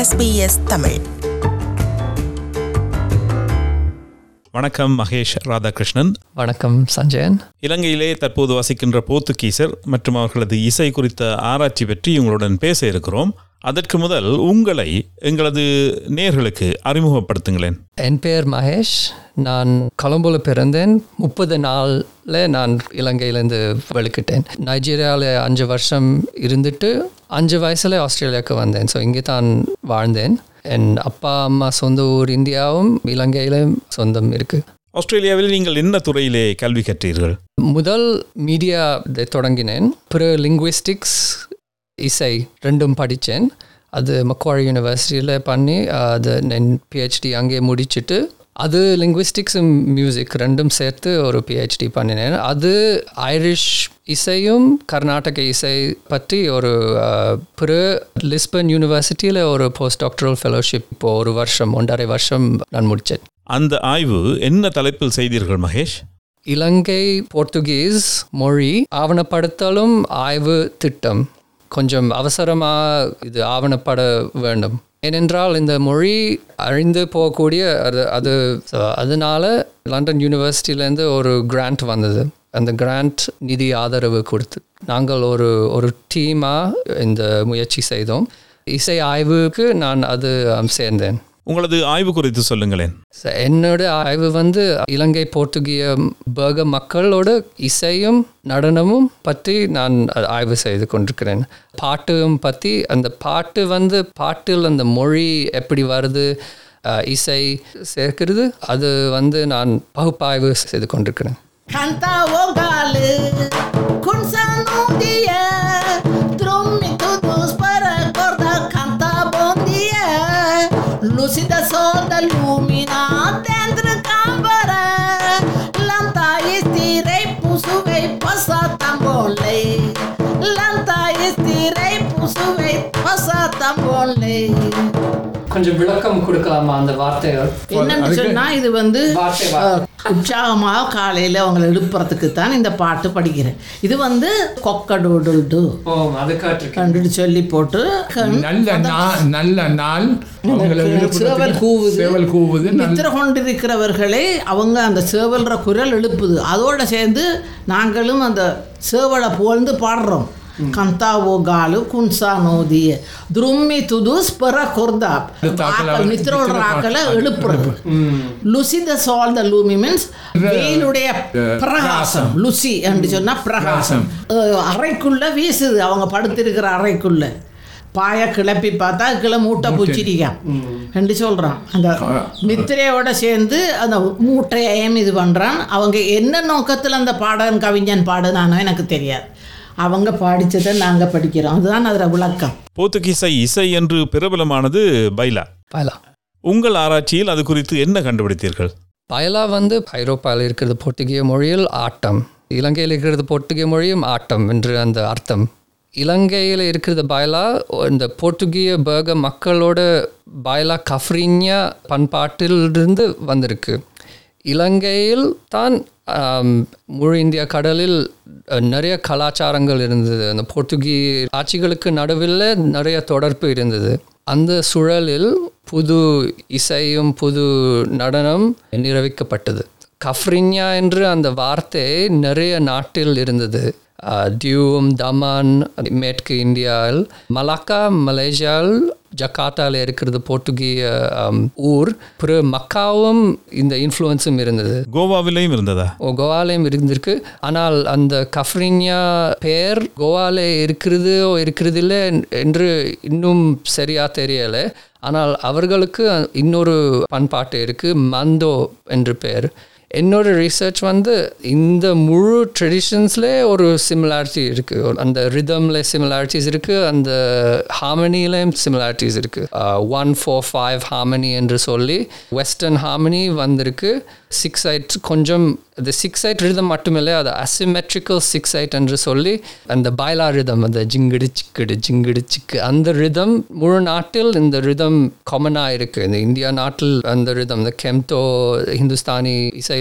SBS Tamil. வணக்கம் மகேஷ் ராதாகிருஷ்ணன். வணக்கம் சஞ்சயன். இலங்கையிலே தற்போது வசிக்கின்ற போர்த்துகீசர் மற்றும் அவர்களது இசை குறித்த ஆராய்ச்சி பற்றி உங்களுடன் பேச இருக்கிறோம். அதற்கு முதல் உங்களை எங்களது நேயர்களுக்கு அறிமுகப்படுத்துங்களேன். என் பெயர் மகேஷ். நான் கொலம்போல பிறந்தேன். 30 நாளில் நான் இலங்கையிலேருந்து வெளிக்கிட்டேன். நைஜீரியாவில் 5 வருஷம் இருந்துட்டு 5 வயசில் ஆஸ்திரேலியாவுக்கு வந்தேன். ஸோ இங்கே தான் வாழ்ந்தேன். என் அப்பா அம்மா சொந்த ஊர் இந்தியாவும் இலங்கையிலும் சொந்தம் இருக்குது. ஆஸ்திரேலியாவில் நீங்கள் என்ன துறையிலே கல்வி கற்றீர்கள்? முதல் மீடியா தொடங்கினேன். அப்புறம் லிங்குவிஸ்டிக்ஸ், இசை ரெண்டும் படித்தேன். அது மக்வாரி யூனிவர்சிட்டியில் பண்ணி அது நான் PhD அங்கே முடிச்சுட்டு அது லிங்குவிஸ்டிக்ஸும் மியூசிக் ரெண்டும் சேர்த்து ஒரு PhD பண்ணினேன். அது ஐரிஷ் இசையும் கர்நாடக இசை பற்றி ஒரு லிஸ்பன் யூனிவர்சிட்டியில் ஒரு போஸ்ட் டாக்டரல் ஃபெலோஷிப் இப்போ 1.5 வருஷம் நான் முடித்தேன். அந்த ஆய்வு என்ன தலைப்பில் செய்தீர்கள் மகேஷ்? இலங்கை போர்த்துகீஸ் மொழி ஆவணப்படுத்தலும் ஆய்வு திட்டம். கொஞ்சம் அவசரமாக இது ஆவணப்பட வேண்டும். ஏனென்றால் இந்த மொழி அழிந்து போகக்கூடிய அதனால லண்டன் யூனிவர்சிட்டியிலேருந்து ஒரு கிராண்ட் வந்தது. அந்த கிராண்ட் நிதி ஆதரவு கொடுத்து நாங்கள் ஒரு டீமாக இந்த முயற்சி செய்தோம். இசை ஆய்வுக்கு நான் அது சேர்ந்தேன். உங்களது ஆய்வு குறித்து சொல்லுங்களேன். என்னோட ஆய்வு இலங்கை போர்த்துகிய பர்க மக்களோட இசையும் நடனமும் பற்றி நான் ஆய்வு செய்து கொண்டிருக்கிறேன். பாட்டும் பற்றி அந்த பாட்டில் அந்த மொழி எப்படி வருது, இசை சேர்க்கிறது, அது நான் பகுப்பாய்வு செய்து கொண்டிருக்கிறேன். Lucida sonda lumina dentro camera Lanta estirei pusuvei passa tambole Lanta estirei pusuvei passa tambole. கொஞ்சம் விளக்கம் கொடுக்கலாமா அந்த வார்த்தையை? என்னன்னு சொன்னா இது உற்சாகமாக காலையில் அவங்களை எழுப்புறதுக்கு தான் இந்த பாட்டு படிக்கிறேன். இது கொக்கடோடு கண்டுட்டு சொல்லி போட்டு நல்ல நாள் சேவல் கூவுது. நித்திர கொண்டிருக்கிறவர்களே அவங்க அந்த சேவல்ற குரல் எழுப்புது. அதோட சேர்ந்து நாங்களும் அந்த சேவலை புகழ்ந்து பாடுறோம். Cantavo galo kun sanodie drummi tudus para kordap நித்திரோட ராக்கல எழுப்புறது. லுசித சால் த லூமி மீன்ஸ் வெயிலுடைய பிரகாசம். லுசி என்று சொன்னா பிரகாசம். அறைக்குள்ள வீசுது. அவங்க படுத்திருக்கிற அறைக்குள்ள பாய கிளப்பி பார்த்தா கிளை மூட்டை பூச்சிரிக்கான் என்று சொல்கிறான். அந்த நித்திரையோட சேர்ந்து அந்த மூட்டையையும் இது பண்ணுறான். அவங்க என்ன நோக்கத்தில் அந்த பாடன் கவிஞன் பாடுனானோ எனக்கு தெரியாது. அவங்க படித்ததை நாங்கள் படிக்கிறோம். அதுதான் அதில் விளக்கம். போர்த்துகீச இசை என்று பிரபலமானது பைலா. உங்கள் ஆராய்ச்சியில் அது குறித்து என்ன கண்டுபிடித்தீர்கள்? பைலா ஐரோப்பாவில் இருக்கிறது போர்த்துகீய மொழியில் ஆட்டம், இலங்கையில் இருக்கிறது போர்த்துகீய மொழியும் ஆட்டம் என்று அந்த அர்த்தம். இலங்கையில் இருக்கிறது பைலா இந்த போர்த்துகீய பர்க மக்களோட பைலா கஃப்ரின்யா பண்பாட்டிலிருந்து வந்திருக்கு. இலங்கையில் தான் முழு இந்திய கடலில் நிறைய கலாச்சாரங்கள் இருந்தது. அந்த போர்த்துகீய ஆட்சிகளுக்கு நடுவில் நிறைய தொடர்பு இருந்தது. அந்த சூழலில் புது இசையும் புது நடனம் நிரூபிக்கப்பட்டது. கஃப்ரின்யா என்று அந்த வார்த்தை நிறைய நாட்டில் இருந்தது. டியூம், தமான், மேற்கு இந்தியாவில், மலாக்கா, மலேசியாவில், ஜகார்த்தாவில் இருக்கிறது போர்த்துகீய ஊர். பிறகு மக்காவும் இந்த இன்ஃப்ளூயன்ஸும் இருந்தது. கோவாவிலையும் இருந்ததா? கோவாலையும் இருந்திருக்கு. ஆனால் அந்த கஃப்ரின்யா பெயர் கோவாவில் இருக்கிறது இல்லை என்று இன்னும் சரியா தெரியலை. ஆனால் அவர்களுக்கு இன்னொரு பண்பாட்டு இருக்குது, மந்தோ என்று பெயர். என்னோட ரிசர்ச் இந்த முழு ட்ரெடிஷன்ஸில் ஒரு சிமிலாரிட்டி இருக்குது. அந்த ரிதமில் சிமிலாரிட்டிஸ் இருக்குது, அந்த ஹார்மனியிலையும் சிமிலாரிட்டிஸ் இருக்குது. 1-4-5 ஹார்மனி என்று சொல்லி வெஸ்டர்ன் ஹார்மனி வந்திருக்கு. 6/8 கொஞ்சம் அது 6/8 ரிதம் மட்டுமில்லை, அது அசிமெட்ரிக்கல் 6/8 என்று சொல்லி அந்த பைலா ரிதம், அந்த ஜிங்கிடு சிக்கு அந்த ரிதம் முழு நாட்டில் இந்த ரிதம் காமனாக இருக்குது. இந்த இந்தியா நாட்டில் அந்த ரிதம், இந்த கெம்தோ ஹிந்துஸ்தானி இசை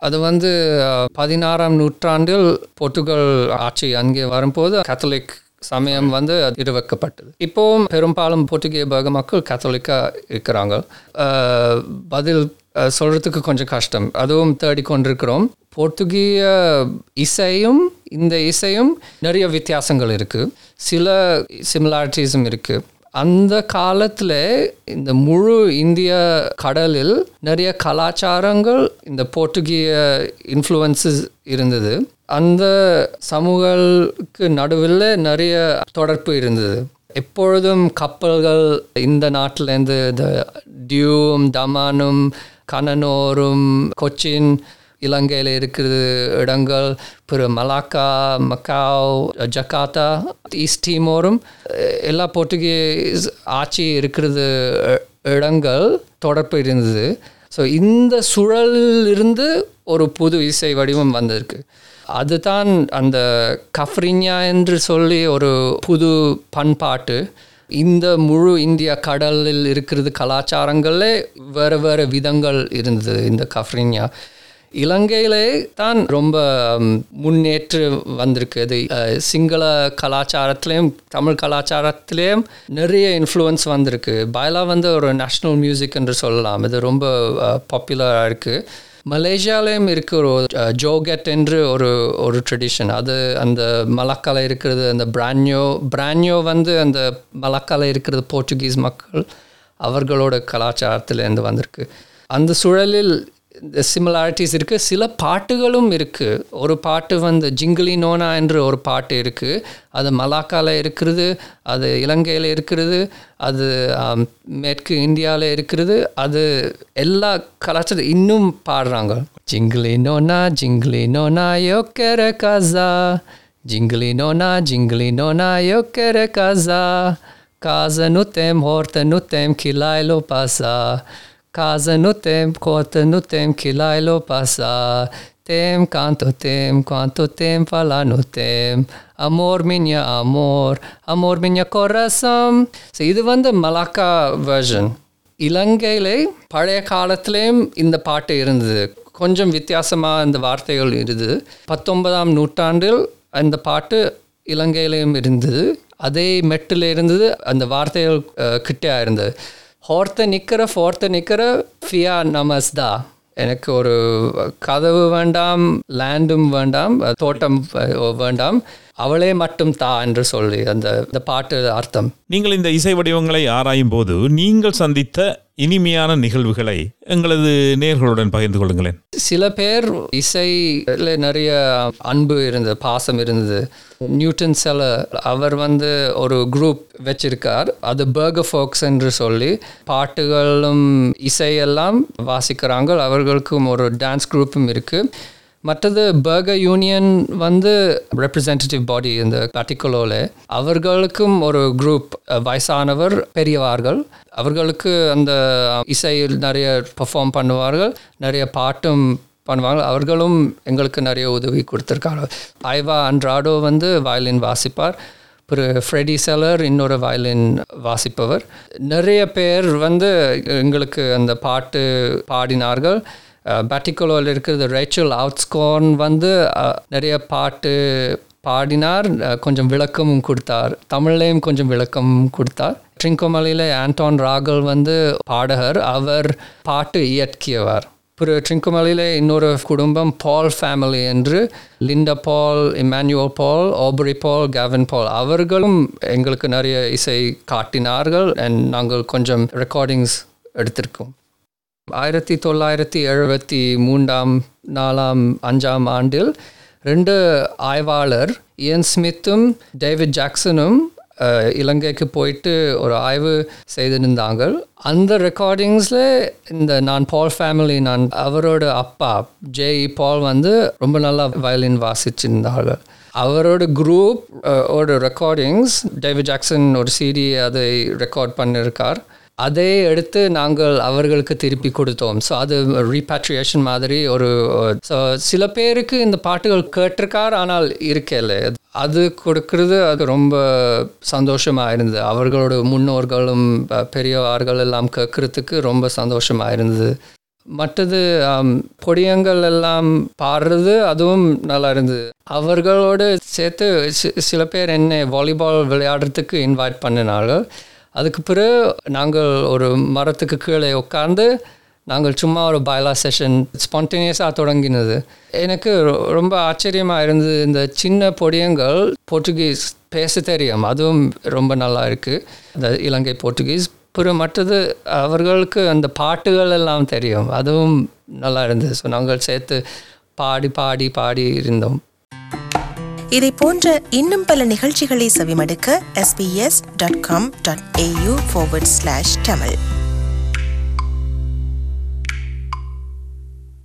அது 16ஆம் நூற்றாண்டில் போர்த்துகல் ஆட்சி அங்கே வரும்போது கத்தோலிக் சமயம் நிறுவக்கப்பட்டது. இப்போவும் பெரும்பாலும் போர்த்துகேய மக்கள் கத்தோலிக்காக இருக்கிறாங்க. பதில் சொல்கிறதுக்கு கொஞ்சம் கஷ்டம், அதுவும் தேடிக்கொண்டிருக்கிறோம். போர்த்துகீய இசையும் இந்த இசையும் நிறைய வித்தியாசங்கள் இருக்குது, சில சிமிலாரிட்டிஸும் இருக்குது. அந்த காலத்தில் இந்த முழு இந்திய கடலில் நிறைய கலாச்சாரங்கள் இந்த போர்த்துகீய இன்ஃப்ளூயன்ஸஸ் இருந்தது. அந்த சமூகங்களுக்கு நடுவில் நிறைய தொடர்பு இருந்தது. எப்பொழுதும் கப்பல்கள் இந்த நாட்டிலேருந்து இந்த டியூவும் தமானும் கனனோரும் கொச்சின் இலங்கையில் இருக்கிற இடங்கள், மலாக்கா, மக்காவ், ஜகார்த்தா, ஈஸ்ட் டீமோரும் எல்லா போர்த்துகீஸ் ஆட்சி இருக்கிறது இடங்கள் தொடர்பு இருந்தது. ஸோ இந்த சூழலிலிருந்து ஒரு புது இசை வடிவம் வந்திருக்கு. அதுதான் அந்த கஃப்ரின்யா என்று சொல்லி ஒரு புது பண்பாட்டு. இந்த முழு இந்திய கடலில் இருக்கிறது கலாச்சாரங்களே வேறு வேறு விதங்கள் இருந்தது. இந்த கஃப்ரின்யா இலங்கையிலே தான் ரொம்ப முன்னேற்று வந்திருக்கு. அது சிங்கள கலாச்சாரத்திலையும் தமிழ் கலாச்சாரத்திலையும் நிறைய இன்ஃப்ளூயன்ஸ் வந்திருக்கு. பைலா ஒரு நேஷ்னல் மியூசிக் என்று சொல்லலாம். இது ரொம்ப பாப்புலராக இருக்குது. மலேசியாவிலையும் இருக்கிற ஒரு ஜோகெட் என்று ஒரு ட்ரெடிஷன். அது அந்த மலாக்காவில் இருக்கிறது அந்த பிரான்யோ அந்த மலாக்காவில் இருக்கிறது போர்ச்சுகீஸ் மக்கள் அவர்களோட கலாச்சாரத்திலேருந்து வந்திருக்கு. அந்த சூழலில் சிமிலாரிட்டிஸ் இருக்குது. சில பாட்டுகளும் இருக்குது. ஒரு பாட்டு ஜிங்கிலி நோனா என்று ஒரு பாட்டு இருக்குது. அது மலாக்காவில் இருக்கிறது, அது இலங்கையில் இருக்கிறது, அது மேற்கு இந்தியாவில் இருக்கிறது. அது எல்லா கலாச்சாரம் இன்னும் பாடுறாங்க. ஜிங்கிலி நோனா யோக்கர காசா, ஜிங்கிலி நோனா யோக்கர காசா, casa no tem, horta no tem, que lá lo passa. Casa no tem, horta no tem, que lá lo passa. Tem, quanto tem, fala no tem. Amor minha coração. So, இது மலாக்கா வெர்ஷன். இலங்கையிலே பழைய காலத்திலேயும் இந்த பாட்டு இருந்தது. கொஞ்சம் வித்தியாசமாக இந்த வார்த்தைகள் இருந்தது. 19ஆம் நூற்றாண்டில் அந்த பாட்டு இலங்கையிலையும் இருந்தது. அதே மெட்டில் இருந்தது, அந்த வார்த்தைகள் கிட்டே இருந்தது. ஃபோர்த்த நிற்கிற ஃபியா நமஸ்தா. எனக்கு ஒரு கதவு வேண்டாம், லேண்டும் வேண்டாம், தோட்டம் வேண்டாம், அவளே மட்டும் தா என்று சொல்லி அந்த பாட்டு அர்த்தம். நீங்கள் இந்த இசை வடிவங்களை ஆராயும் போது நீங்கள் சந்தித்த இனிமையான நிகழ்வுகளை எங்களது நேயர்களுடன் பகிர்ந்து கொள்ளுங்களேன். சில பேர் இசையில் நிறைய அன்பு இருந்தது, பாசம் இருந்தது. நியூட்டன் செல்லர் அவர் ஒரு குரூப் வச்சிருக்கார். அது பர்கர் ஃபோக்ஸ் என்று சொல்லி பாட்டுகளும் இசையெல்லாம் வாசிக்கிறாங்க. அவர்களுக்கும் ஒரு டான்ஸ் குரூப்பும் இருக்குது. மற்றது பர்கர் யூனியன் ரெப்ரசன்டேட்டிவ் பாடி இந்த பர்டிகுலரில் அவர்களுக்கும் ஒரு குரூப், வயசானவர் பெரியவார்கள், அவர்களுக்கு அந்த இசையில் நிறைய பெர்ஃபார்ம் பண்ணுவார்கள், நிறைய பாட்டும் பண்ணுவாங்க. அவர்களும் எங்களுக்கு நிறைய உதவி கொடுத்துருக்காங்க. ஐவா அன்றாடோ வயலின் வாசிப்பார். ஃப்ரெடி செல்லர் இன்னொரு வயலின் வாசிப்பவர். நிறைய பேர் எங்களுக்கு அந்த பாட்டு பாடினார்கள். பேட்டிகோலோவில் இருக்கிறது ரேச்சல் அவுட்ஸ்கார்ன் நிறைய பாட்டு பாடினார். கொஞ்சம் விளக்கமும் கொடுத்தார், தமிழ்லேயும் கொஞ்சம் விளக்கம் கொடுத்தார். ட்ரிங்கோமலையில் ஆண்டான் ராகல் பாடகர், அவர் பாட்டு இயற்றியவர். ட்ரிங்கோமலையில் இன்னொரு குடும்பம் பால் ஃபேமிலி என்று, Linda Paul, Emmanuel Paul, Aubrey Paul, Kevin Paul, அவர்களும் எங்களுக்கு நிறைய இசை காட்டினார்கள். அண்ட் நாங்கள் கொஞ்சம் ரெக்கார்டிங்ஸ் எடுத்திருக்கோம். 1973, 4, 5ஆம் ஆண்டில் 2 ஆய்வாளர் இயன் ஸ்மித்தும் டேவிட் ஜாக்சனும் இலங்கைக்கு போயிட்டு ஒரு ஆய்வு செய்திருந்தாங்க. அந்த ரெக்கார்டிங்ஸில் இந்த பால் ஃபேமிலி, அவரோட அப்பா ஜேஇ பால் ரொம்ப நல்லா வயலின் வாசிச்சிருந்தார்கள். அவரோட குரூப் ஓட ரெக்கார்டிங்ஸ் டேவிட் ஜாக்சன் ஒரு சிடி அதை ரெக்கார்ட் பண்ணியிருக்கார். அதை எடுத்து நாங்கள் அவர்களுக்கு திருப்பி கொடுத்தோம். ஸோ அது ரீபேட்ரியேஷன் மாதிரி ஸோ சில பேருக்கு இந்த பாட்டுகள் கேட்டிருக்கார், ஆனால் இருக்கல. அது கொடுக்கறது அது ரொம்ப சந்தோஷமாக இருந்தது. அவர்களோட முன்னோர்களும் பெரியவார்கள் எல்லாம் கேட்கறதுக்கு ரொம்ப சந்தோஷமாக இருந்தது. மற்றது பொடியங்கள் எல்லாம் பாடுறது அதுவும் நல்லா இருந்தது. அவர்களோடு சேர்த்து சில பேர் என்னை வாலிபால் விளையாடுறதுக்கு இன்வைட் பண்ணினார்கள். அதுக்கு பிறகு நாங்கள் ஒரு மரத்துக்கு கீழே உட்காந்து நாங்கள் சும்மா ஒரு பைலா செஷன் ஸ்பான்டேனியஸாக தொடங்கினது. எனக்கு ரொம்ப ஆச்சரியமாக இருந்தது. இந்த சின்ன பொடியங்கள் போர்ச்சுகீஸ் பேச தெரியும், அதுவும் ரொம்ப நல்லா இருக்குது, அந்த இலங்கை போர்ச்சுகீஸ். பிறகு மற்றது அவர்களுக்கு அந்த பாட்டுகள் எல்லாம் தெரியும், அதுவும் நல்லா இருந்தது. ஸோ நாங்கள் சேர்த்து பாடி இருந்தோம். இதை போன்ற இன்னும் பல நிகழ்ச்சிகளை செவிமடுக்க sbs.com.au/tamil